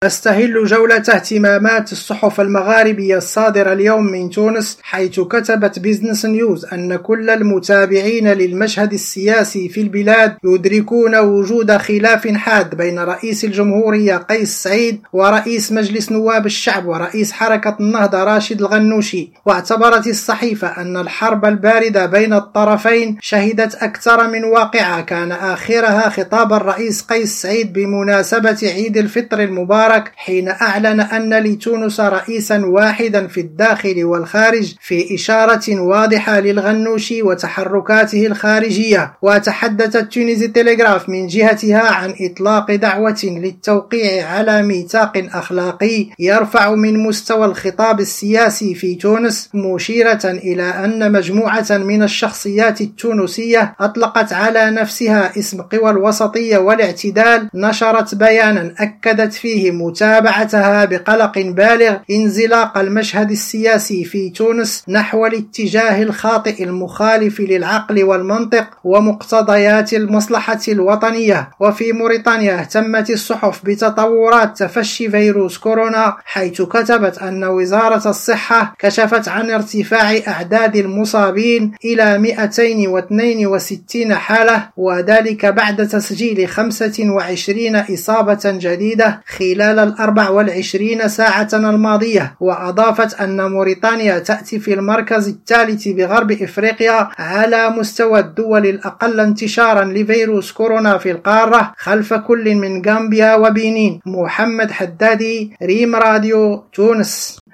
أستهل جولة اهتمامات الصحف المغاربية الصادرة اليوم من تونس، حيث كتبت بيزنس نيوز أن كل المتابعين للمشهد السياسي في البلاد يدركون وجود خلاف حاد بين رئيس الجمهورية قيس سعيد ورئيس مجلس نواب الشعب ورئيس حركة النهضة راشد الغنوشي. واعتبرت الصحيفة أن الحرب الباردة بين الطرفين شهدت أكثر من واقعة كان آخرها خطاب الرئيس قيس سعيد بمناسبة عيد الفطر المبارك، حين أعلن أن لتونس رئيسا واحدا في الداخل والخارج، في إشارة واضحة للغنوشي وتحركاته الخارجية. وتحدثت تونس تيليغراف من جهتها عن إطلاق دعوة للتوقيع على ميثاق أخلاقي يرفع من مستوى الخطاب السياسي في تونس، مشيرة إلى أن مجموعة من الشخصيات التونسية أطلقت على نفسها اسم قوى الوسطية والاعتدال، نشرت بيانا أكدت فيه متابعتها بقلق بالغ انزلاق المشهد السياسي في تونس نحو الاتجاه الخاطئ المخالف للعقل والمنطق ومقتضيات المصلحة الوطنية. وفي موريتانيا اهتمت الصحف بتطورات تفشي فيروس كورونا، حيث كتبت أن وزارة الصحة كشفت عن ارتفاع أعداد المصابين إلى 262 حالة، وذلك بعد تسجيل 25 إصابة جديدة خلال 24 ساعة الماضية. وأضافت أن موريتانيا تأتي في المركز الثالث بغرب إفريقيا على مستوى الدول الأقل انتشارا لفيروس كورونا في القارة، خلف كل من غامبيا وبنين. محمد حدادي، ريم راديو، تونس.